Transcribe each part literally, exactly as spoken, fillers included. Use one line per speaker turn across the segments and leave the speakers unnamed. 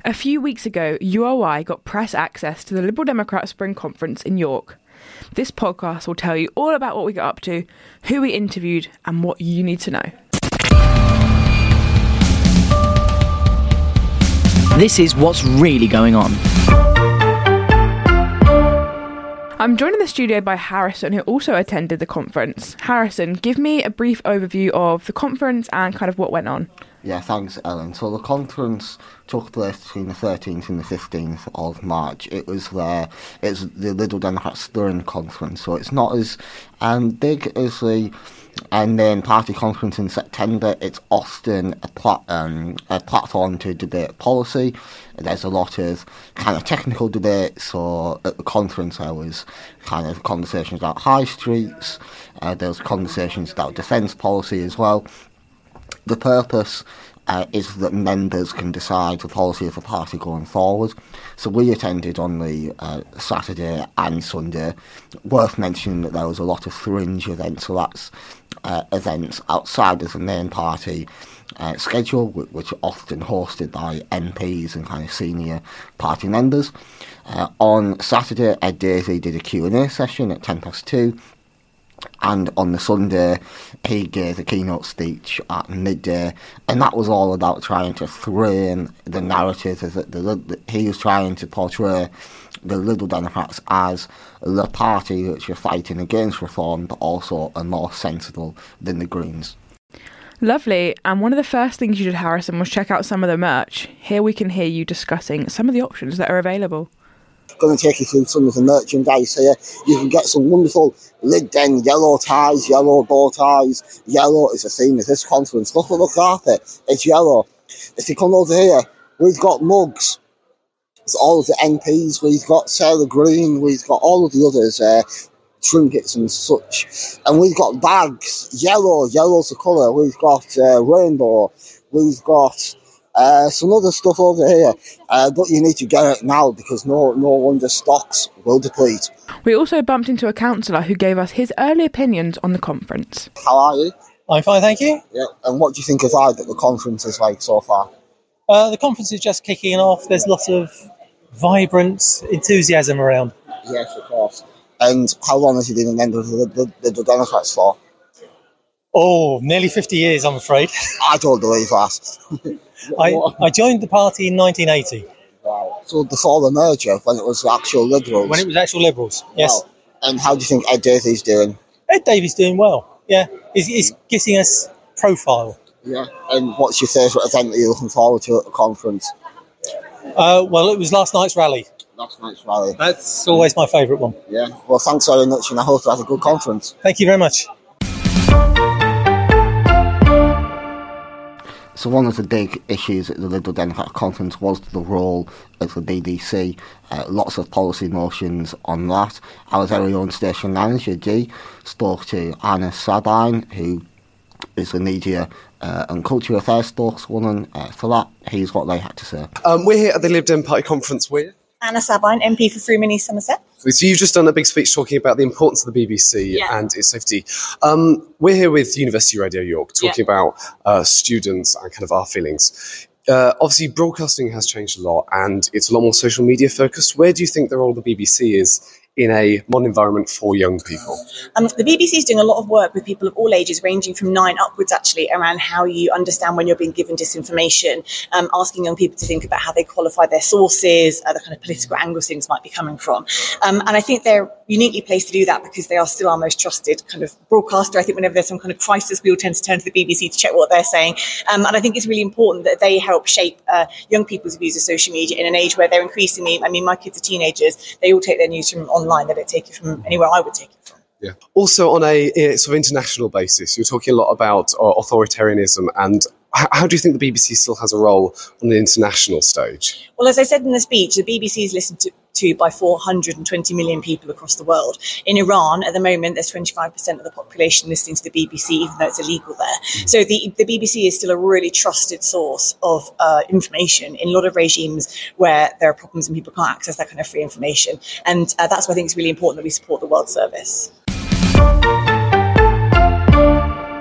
A few weeks ago, U O I got press access to the Liberal Democrat Spring Conference in York. This podcast will tell you all about what we got up to, who we interviewed, and what you need to know.
This is what's really going on.
I'm joined in the studio by Harrison, who also attended the conference. Harrison, give me a brief overview of the conference and kind of what went on.
Yeah, thanks, Ellen. So the conference took place between the thirteenth and the fifteenth of March. It was there. It's the Liberal Democrat Stirring Conference, so it's not as um, big as the and then party conference in September. It's often a, plat- um, a platform to debate policy. There's a lot of kind of technical debate. So at the conference there was kind of conversations about high streets. Uh, there was conversations about defence policy as well. The purpose uh, is that members can decide the policy of the party going forward. So we attended on the uh, Saturday and Sunday. Worth mentioning that there was a lot of fringe events, so that's uh, events outside of the main party uh, schedule, which are often hosted by M Ps and kind of senior party members. Uh, on Saturday, Ed Davey did a Q and A session at ten past two. And on the Sunday, he gave a keynote speech at midday, and that was all about trying to frame the narrative. That the, the, he was trying to portray the Liberal Democrats as the party which are fighting against reform, but also are more sensible than the Greens.
Lovely. And one of the first things you did, Harrison, was check out some of the merch. Here we can hear you discussing some of the options that are available.
Going to take you through some of the merchandise here. You can get some wonderful Lib Dem yellow ties, yellow bow ties. Yellow is the theme of this conference. Look at the carpet, it's yellow. If you come over here, we've got mugs. It's all of the M Ps. We've got Sarah Green. We've got all of the others, uh, trinkets and such. And we've got bags. Yellow, yellow's the colour. We've got uh, rainbow. We've got Uh, some other stuff over here, uh, but you need to get it now because no no wonder stocks will deplete.
We also bumped into a councillor who gave us his early opinions on the conference.
How are you?
I'm fine, thank you.
Yeah, and what do you think of I that the conference is like so far?
Uh, the conference is just kicking off. There's lots of vibrant enthusiasm around.
Yes, of course. And how long has you been a member of the, the, the, the Democrats for?
Oh, nearly fifty years, I'm afraid.
I don't believe that.
I, I joined the party in nineteen eighty.
Wow. So before the merger, when it was the actual Liberals?
When it was actual Liberals, yes.
Wow. And how do you think Ed Davey's doing?
Ed Davey's doing well, yeah. He's, he's getting us profile.
Yeah. And what's your favourite event that you're looking forward to at the conference?
Uh, well, it was last night's rally.
Last night's rally.
That's always my favourite one.
Yeah. Well, thanks very much, and I hope you have a good conference.
Thank you very much.
So one of the big issues at the Liberal Democrat Conference was the role of the B B C. Uh, lots of policy motions on that. Our very own station manager, G, spoke to Anna Sabine, who is the media uh, and culture affairs spokeswoman uh, for that. Here's what they had to say.
Um, we're here at the Lib Dem Party Conference with
Anna Sabine, M P for Freeman East Somerset.
So you've just done a big speech talking about the importance of the B B C
yeah.
and its safety. Um, we're here with University Radio York talking yeah. about uh, students and kind of our feelings. Uh, obviously, broadcasting has changed a lot and it's a lot more social media focused. Where do you think the role of the B B C is in a modern environment for young people?
Um, the B B C is doing a lot of work with people of all ages, ranging from nine upwards, actually, around how you understand when you're being given disinformation, um, asking young people to think about how they qualify their sources, uh, the kind of political angles things might be coming from. Um, and I think they're uniquely placed to do that because they are still our most trusted kind of broadcaster. I think whenever there's some kind of crisis, we all tend to turn to the B B C to check what they're saying. Um, and I think it's really important that they help shape uh, young people's views of social media in an age where they're increasingly, I mean, my kids are teenagers, they all take their news from online. They don't take it from anywhere I would take it from.
Yeah. Also, on a uh, sort of international basis, you're talking a lot about uh, authoritarianism and how, how do you think the B B C still has a role on the international stage?
Well, as I said in the speech, the B B C is listened to, to by four hundred twenty million people across the world. In Iran, at the moment, there's twenty-five percent of the population listening to the B B C, even though it's illegal there. Mm. So the, the B B C is still a really trusted source of uh, information in a lot of regimes where there are problems and people can't access that kind of free information. And uh, that's why I think it's really important that we support the World Service.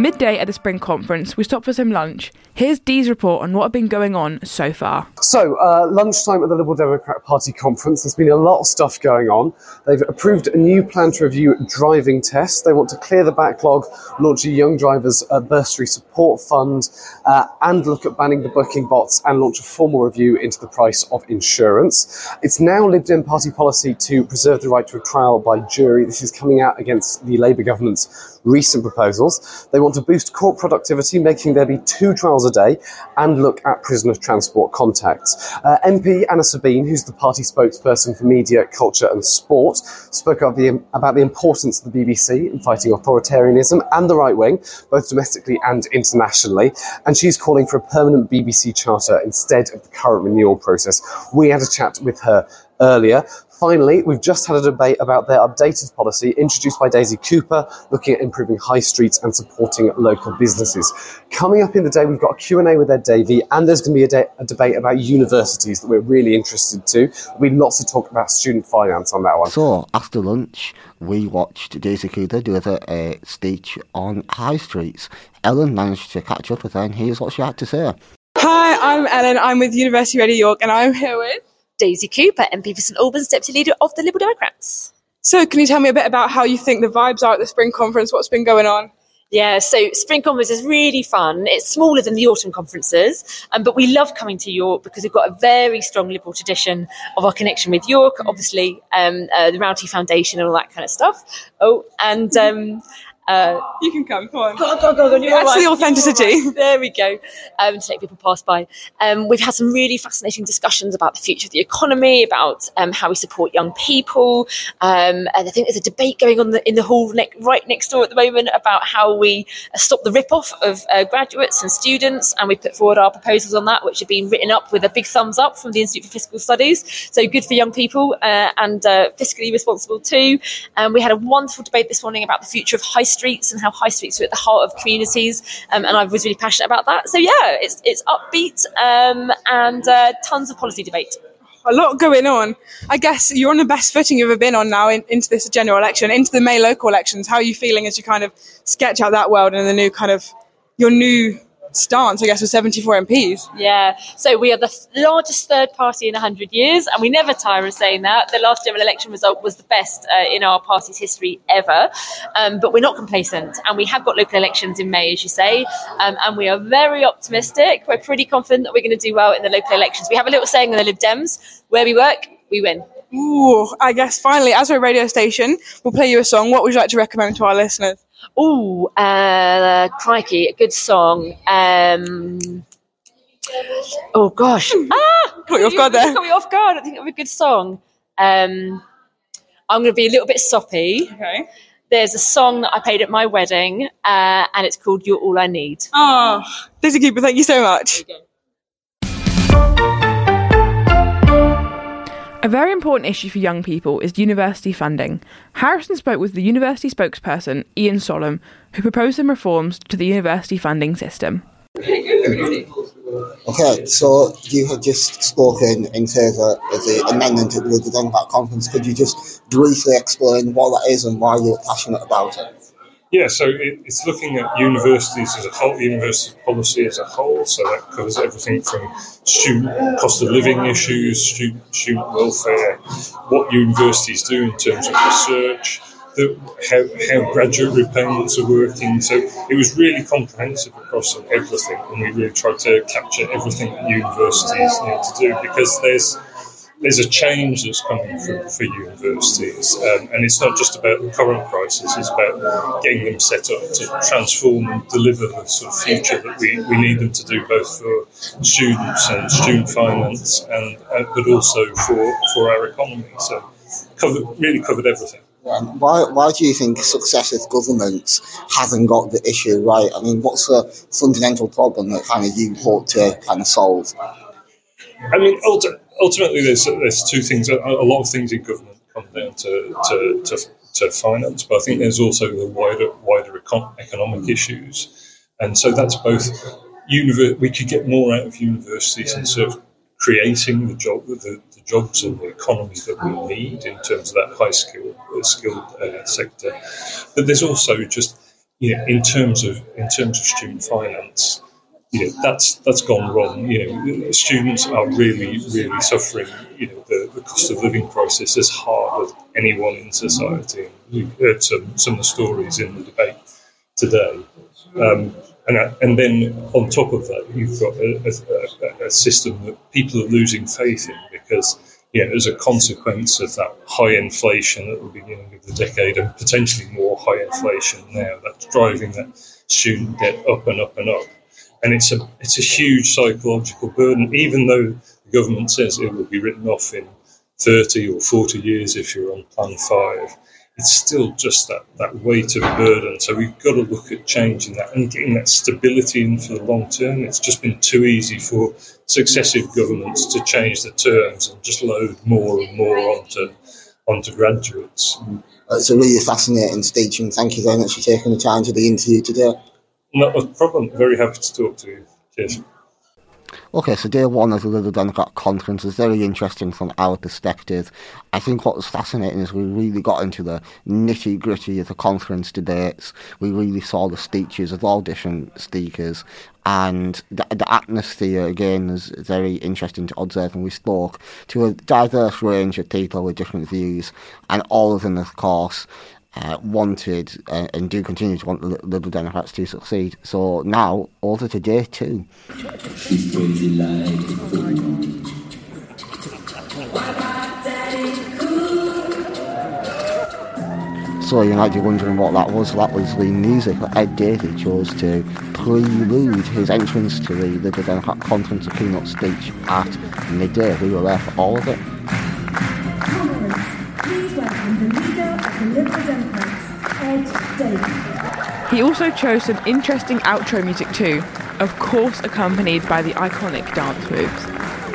Midday at the Spring Conference, we stopped for some lunch. Here's Dee's report on what had been going on so far.
So, uh, lunchtime at the Liberal Democrat Party conference, there's been a lot of stuff going on. They've approved a new plan to review driving tests. They want to clear the backlog, launch a young drivers uh, bursary support fund, uh, and look at banning the booking bots and launch a formal review into the price of insurance. It's now Lib Dem party policy to preserve the right to a trial by jury. This is coming out against the Labour government's recent proposals. They want to boost court productivity, making there be two trials a day, and look at prisoner transport contacts. Uh, M P Anna Sabine, who's the party spokesperson for media, culture and sport, spoke about the, about the importance of the B B C in fighting authoritarianism and the right wing, both domestically and internationally, and she's calling for a permanent B B C charter instead of the current renewal process. We had a chat with her earlier. Finally, we've just had a debate about their updated policy introduced by Daisy Cooper, looking at improving high streets and supporting local businesses. Coming up in the day, we've got a Q and A with Ed Davey, and there's going to be a, de- a debate about universities that we're really interested to. There'll be lots of talk about student finance on that one.
So, after lunch, we watched Daisy Cooper do a, a speech on high streets. Ellen managed to catch up with her, and here's what she had to say.
Hi, I'm Ellen. I'm with University Radio York, and I'm here with
Daisy Cooper, M P for St Albans, Deputy Leader of the Liberal Democrats.
So can you tell me a bit about how you think the vibes are at the Spring Conference? What's been going on?
Yeah, so Spring Conference is really fun. It's smaller than the autumn conferences, um, but we love coming to York because we've got a very strong Liberal tradition of our connection with York, obviously um, uh, the Rowty Foundation and all that kind of stuff. Oh, and... Um,
Uh, you can come, come on.
Go on, go on, go on. You're
That's
right.
the authenticity.
Right. There we go. Um, to let people pass by. Um, we've had some really fascinating discussions about the future of the economy, about um, how we support young people. Um, and I think there's a debate going on the, in the hall ne- right next door at the moment about how we uh, stop the rip-off of uh, graduates and students. And we put forward our proposals on that, which have been written up with a big thumbs up from the Institute for Fiscal Studies. So good for young people uh, and uh, fiscally responsible too. Um, we had a wonderful debate this morning about the future of high streets and how high streets are at the heart of communities, um, and I was really passionate about that. So yeah, it's it's upbeat um, and uh, tons of policy debate.
A lot going on. I guess you're on the best footing you've ever been on now in, into this general election, into the May local elections. How are you feeling as you kind of sketch out that world and the new kind of your new stance, I guess, with seventy-four M Ps?
Yeah, so we are the th- largest third party in one hundred years, and we never tire of saying that. The last general election result was the best uh, in our party's history ever, um, but we're not complacent, and we have got local elections in May, as you say, um, and we are very optimistic. We're pretty confident that we're going to do well in the local elections. We have a little saying in the Lib Dems, where we work, we win.
Ooh, I guess finally, as we're a radio station, we'll play you a song. What would you like to recommend to our listeners?
Ooh, uh, crikey, a good song. Um, oh, gosh. ah!
Caught you off guard there.
Caught me off guard. I think it would be a good song. Um, I'm going to be a little bit soppy.
Okay.
There's a song that I played at my wedding, uh, and it's called You're All I Need.
Oh, Daisy Cooper, thank you so much.
There you go.
A very important issue for young people is university funding. Harrison spoke with the university spokesperson, Ian Sollum, who proposed some reforms to the university funding system.
Okay, so you had just spoken in favour of the amendment to the Liberal Democrat Conference. Could you just briefly explain what that is and why you're passionate about it?
Yeah, so it, it's looking at universities as a whole, university policy as a whole, so that covers everything from student cost of living issues, student, student welfare, what universities do in terms of research, the, how, how graduate repayments are working. So it was really comprehensive across everything, and we really tried to capture everything that universities need to do, because there's There's a change that's coming for, for universities, um, and it's not just about the current crisis, it's about getting them set up to transform and deliver the sort of future that we, we need them to do, both for students and student finance, and uh, but also for, for our economy. So covered, really covered everything.
Um, why, why do you think successive governments hasn't got the issue right? I mean, what's the fundamental problem that kind of you hope to kind of solve?
I mean, ulti- ultimately, there's there's two things. A, a lot of things in government come down to, to, to, to finance, but I think there's also the wider wider econ- economic issues, and so that's both. Univer- we could get more out of universities in sort of creating the job, the, the jobs and the economy that we need in terms of that high skilled skilled uh, sector. But there's also just you know, in terms of in terms of student finance, you know, that's that's gone wrong. You know, students are really, really suffering. You know, the, the cost of living crisis is hard as anyone in society. We've heard some some of the stories in the debate today, um, and and then on top of that, you've got a, a, a system that people are losing faith in because, you know, as a consequence of that high inflation at the beginning of the decade and potentially more high inflation now, that's driving that student debt up and up and up. And it's a it's a huge psychological burden, even though the government says it will be written off in thirty or forty years if you're on Plan five. It's still just that, that weight of burden. So we've got to look at changing that and getting that stability in for the long term. It's just been too easy for successive governments to change the terms and just load more and more onto onto graduates.
It's a really fascinating speech, and thank you very much for taking the time to the interview today.
Not a problem. Very happy to talk to you. Cheers.
Okay, so day one of the Liberal Democrat conference is very interesting from our perspective. I think what was fascinating is we really got into the nitty-gritty of the conference debates. We really saw the speeches of all different speakers, and the, the atmosphere, again, is very interesting to observe. And we spoke to a diverse range of people with different views, and all of them, of course, Uh, wanted uh, and do continue to want the Liberal Democrats to succeed. So now, over to day two. So you might be wondering what that was. That was the music that Ed Davey chose to prelude his entrance to the Liberal Democrat conference, a keynote speech at midday. We were there for all of it.
Please welcome the leader of the Liberal Democrats, Ed Davey.
He also chose some interesting outro music too, of course accompanied by the iconic dance moves.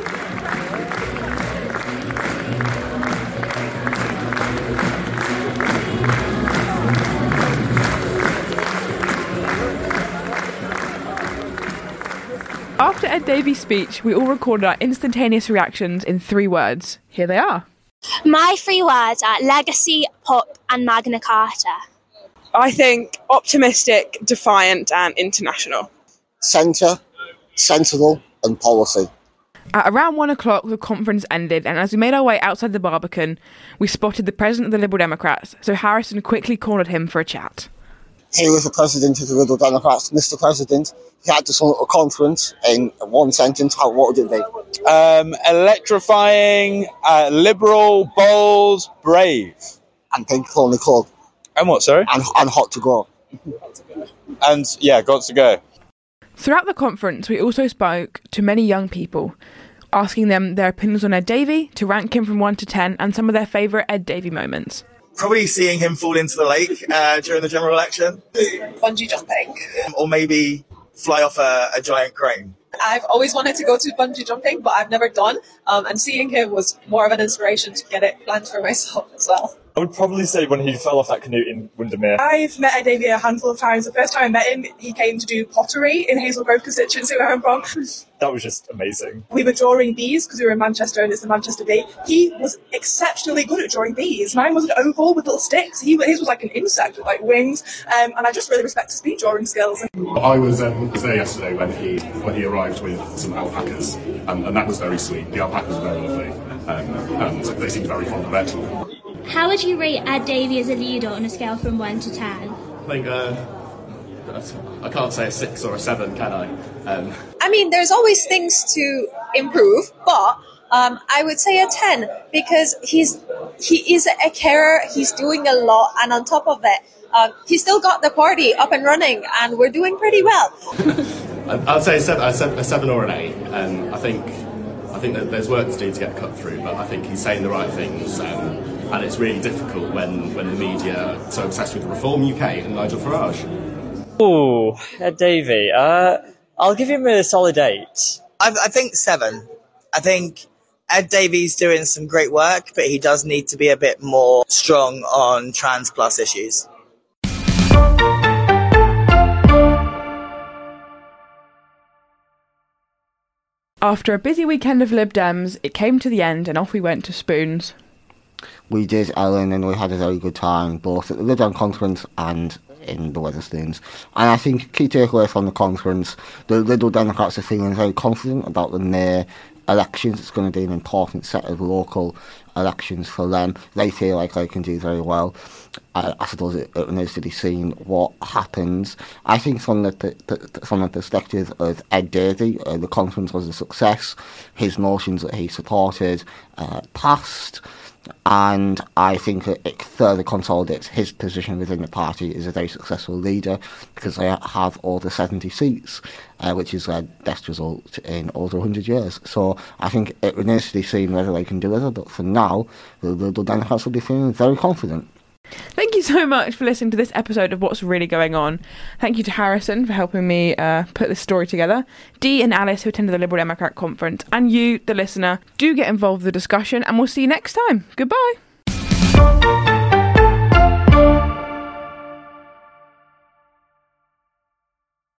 After Ed Davey's speech, we all recorded our instantaneous reactions in three words. Here they are.
My three words are legacy, pop and Magna Carta.
I think optimistic, defiant and international.
Centre, sensible and policy.
At around one o'clock, the conference ended, and as we made our way outside the Barbican, we spotted the president of the Liberal Democrats, so Harrison quickly cornered him for a chat.
Here was the president of the Liberal Democrats. Mister President, he had to sum up a conference in one sentence. How, what would it be?
Um, electrifying, uh, liberal, bold, brave.
And Pink Pony Club.
And what, sorry?
And, and hot to go.
And, yeah, got to go.
Throughout the conference, we also spoke to many young people, asking them their opinions on Ed Davey, to rank him from one to ten, and some of their favourite Ed Davey moments.
Probably seeing him fall into the lake uh, during the general election.
Bungee jumping.
Or maybe fly off a, a giant crane.
I've always wanted to go to bungee jumping, but I've never done. Um, and seeing him was more of an inspiration to get it planned for myself as well.
I would probably say when he fell off that canoe in Windermere.
I've met Ed Davey a handful of times. The first time I met him, he came to do pottery in Hazel Grove constituency where I'm from.
That was just amazing.
We were drawing bees because we were in Manchester and it's the Manchester Bee. He was exceptionally good at drawing bees. Mine was an oval with little sticks. He, his was like an insect with like wings. Um, and I just really respect his speed drawing skills.
I was, um, was there yesterday when he when he arrived with some alpacas, and, and that was very sweet. The alpacas were very lovely, um, and they seemed very fond of Ed.
How would you rate Ed Davey as a leader on a scale from one to ten?
I think uh, I can't say a six or a seven, can I? Um,
I mean, there's always things to improve, but um, I would say a ten because he's he is a carer. He's doing a lot, and on top of it, um, he's still got the party up and running, and we're doing pretty well.
I'd say a seven, a seven, a seven or an eight. Um, I think I think that there's work to do to get cut through, but I think he's saying the right things. Um, And it's really difficult when, when the media are so obsessed with Reform U K and Nigel Farage.
Oh, Ed Davey. Uh, I'll give him a solid eight.
I, I think seven. I think Ed Davey's doing some great work, but he does need to be a bit more strong on trans plus issues.
After a busy weekend of Lib Dems, it came to the end and off we went to Spoons.
We did, Ellen, and we had a very good time, both at the Lib Dem conference and in the Wetherspoons. And I think key takeaway from the conference, the Liberal Democrats are feeling very confident about the near elections. It's going to be an important set of local elections for them. They feel like they can do very well. I, I suppose it, it remains to be seen what happens. I think from the, the, the from the perspective of Ed Davey, uh, the conference was a success. His motions that he supported uh, passed. And I think it further consolidates his position within the party as a very successful leader, because they have over seventy seats, uh, which is their best result in over one hundred years. So I think it remains to be seen whether they can deliver, but for now, the Liberal Democrats will be feeling very confident.
Thank you so much for listening to this episode of What's Really Going On. Thank you to Harrison for helping me uh, put this story together, Dee and Alice who attended the Liberal Democrat conference, and you, the listener. Do get involved in the discussion, and we'll see you next time. Goodbye.